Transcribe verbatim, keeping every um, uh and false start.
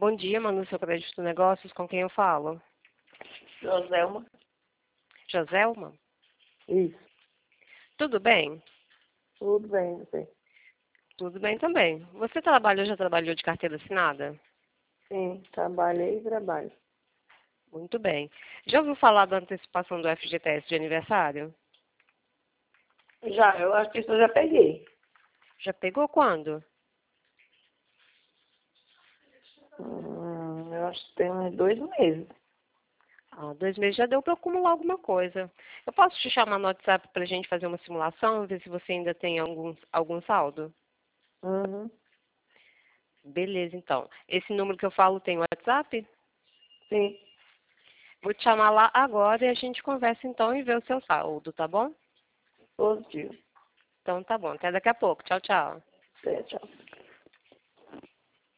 Bom dia, Manu, seu crédito negócios, com quem eu falo? Joselma. Joselma? Isso. Tudo bem? Tudo bem, você? Tudo bem também. Você trabalha, já trabalhou de carteira assinada? Sim, trabalhei e trabalho. Muito bem. Já ouviu falar da antecipação do F G T S de aniversário? Já, eu acho que isso eu já peguei. Já pegou quando? Hum, eu acho que tem uns dois meses. Ah, dois meses já deu para acumular alguma coisa. Eu posso te chamar no WhatsApp para a gente fazer uma simulação, ver se você ainda tem algum, algum saldo? Uhum. Beleza, então. Esse número que eu falo tem WhatsApp? Sim, Vou te chamar lá agora e a gente conversa então e vê o seu saldo, tá bom? positivo. Então tá bom. Até daqui a pouco. Tchau, tchau. Certo, tchau.